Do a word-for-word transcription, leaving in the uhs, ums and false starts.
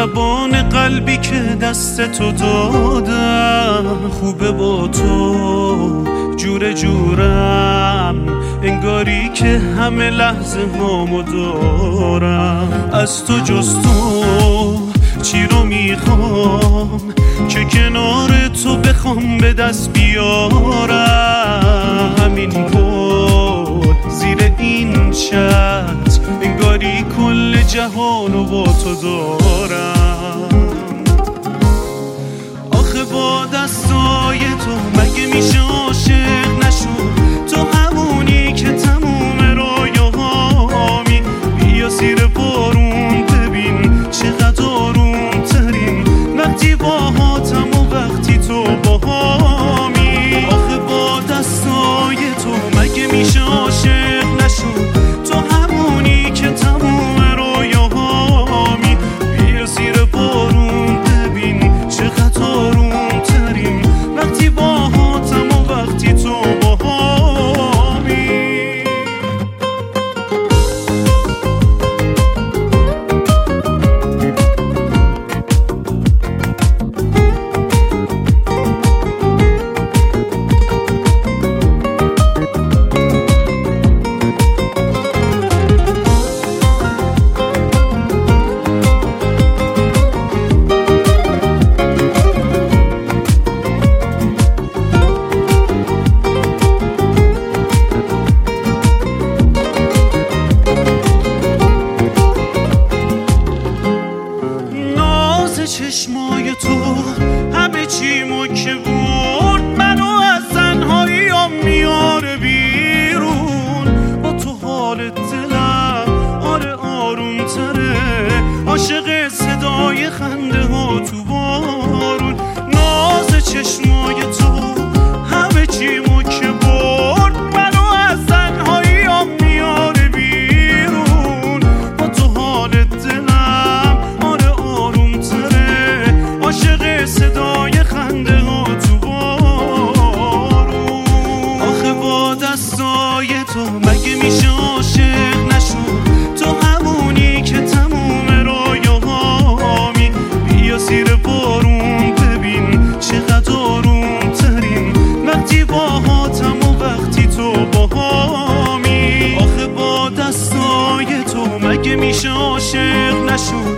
زبان قلبی که دست تو دادم. خوبه با تو جور جورم، انگاری که همه لحظه هامو دارم. از تو جز تو چی رو میخوام که کنار تو بخوام به دست بیارم. همین گل زیر این چت، انگاری کل جهانو با تو دارم. آخه با دستای تو مگه میشه عاشق نشو؟ تو همونی که تموم رویاهامی. بیا زیر بارون ببین چقدر آروم ترین وقتی باهاتم و وقتی تو باهامی. آخه با دستای تو مگه میشه عاشق نشو؟ تو همونی که تموم رویاهامی. بیا زیر بارون ببین چقدر آروم ترین وقتی باهاتم و وقتی تو باهامی. چشمای تو همه چیمو که برد منو از تنهاییام میاره بیرون. با تو حال دلم آره آروم تره، عاشق صدای خنده ها تو بارون. ناز چشمای تو همه چیمو که برد منو از تنهاییام میاره بیرون. با تو حال دلم آره آروم تره، عاشق صدای خنده ها تو بارون. آخه با دستای تو مگه میشه عاشق نشو؟ تو همونی که تموم رویاهامی. بیا زیر بارون ببین چقدر آروم ترین وقتی باهاتم و وقتی تو باهامی. آخه با دستای تو مگه میشه عاشق نشو؟